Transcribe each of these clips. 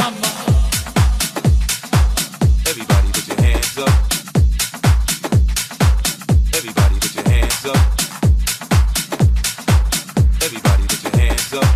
Everybody put your hands up. Everybody put your hands up. Everybody put your hands up.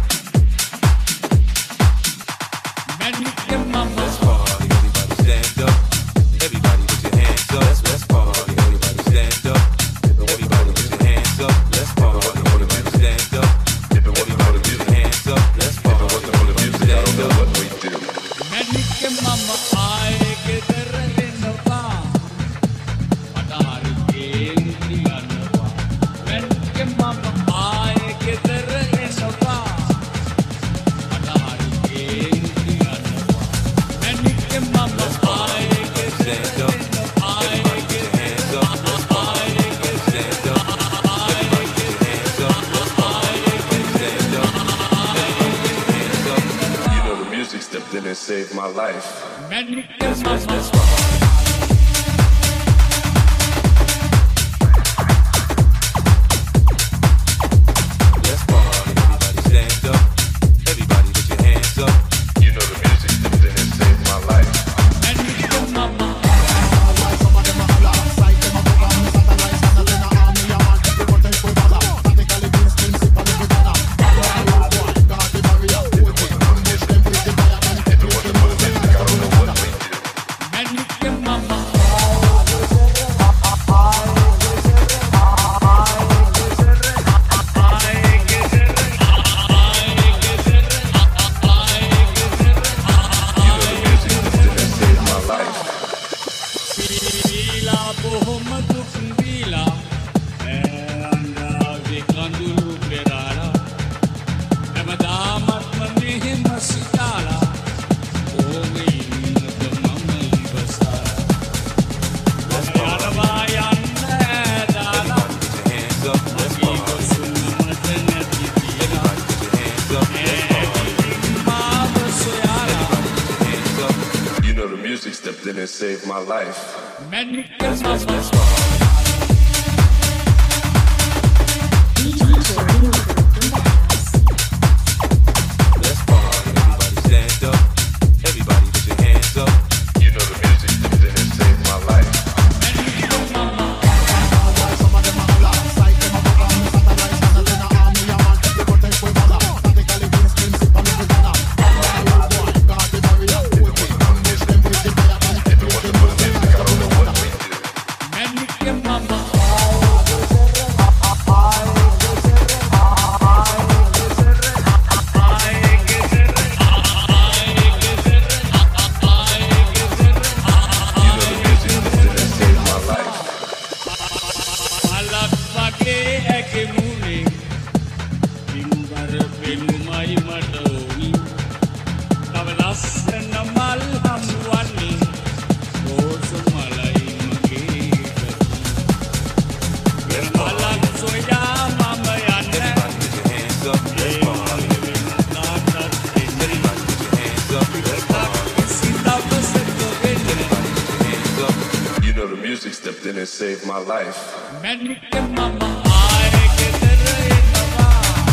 Let's party, everybody stand up. Everybody put your hands up. Let's party, everybody stand up. Everybody put your hands up. Let's party, everybody stand up. Everybody put your hands up. Let's party, everybody stand up. What we do. Magic mama aaye ke terre nava padar ke diyanwa Magic mama aaye ke terre nava padar ke diyanwa Magic mama aaye ke Stand up. Everybody put your hands up. Let's party, everybody stand up. Everybody put your hands up. Let's party, everybody stand up. Everybody put your hands up. You know the music stepped in and saved my life. Magic Let's mama party. Let's party, everybody stand up. Everybody put your hands up. You know the music stepped in and saved my life. Magic mama Magic mama You know the music stepped in and saved my life. Bila bohong bila anda vikandulu berara Emadamat manihim masikala Ongin demamay basara Arabayan dala Everybody put your hands up. Let's Iko party. sumamat netipila Everybody put your hands up. Let's party. Mabasayara Everybody put your hands up. You know the music stepped in and saved my life. Magic Let's mama party. Let's party. Everybody stand up. Everybody put your hands up. You know the music stepped in and saved my life. Magic mama You know the music stepped in and saved my life. Malak pake eke mune Timbar penumai madoni Navadas namal hamwani Oso malai magigati Malak soya mamayana Everybody put your hands up. Let's party. Everybody put your hands up. Let's party. Everybody put your hands up. You know the music stepped in and saved my life. Magic mama aaye ke terre nava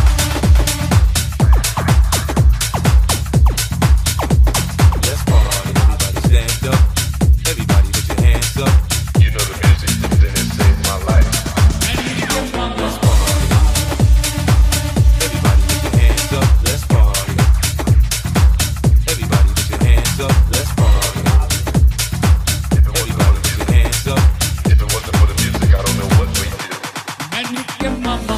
Let's party. Everybody stand up. Everybody put your hands up. You know the music stepped in and saved my life. Let's party. Everybody put your hands up. Let's party. Everybody put your hands up. Let's party. Everybody put your hands up. If it wasn't for the music, I don't know what we'd do. Magic mama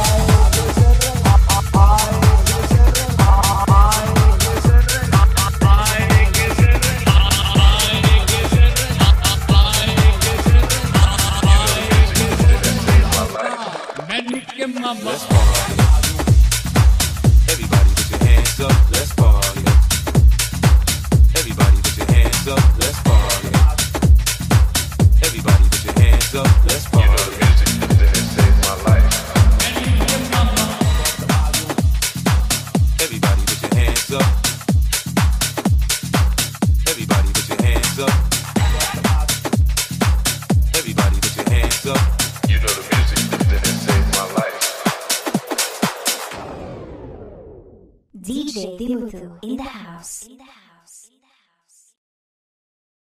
Magic mama Let's party. Everybody put your hands up. Let's party. Everybody put your hands up. Let's party. Everybody put your hands up. Let's You know party. the music stepped in and saved my life. Everybody put your hands up. Everybody put your hands up. Everybody put your hands up. You know the music stepped in and saved my life. DJ Dimutu in the house.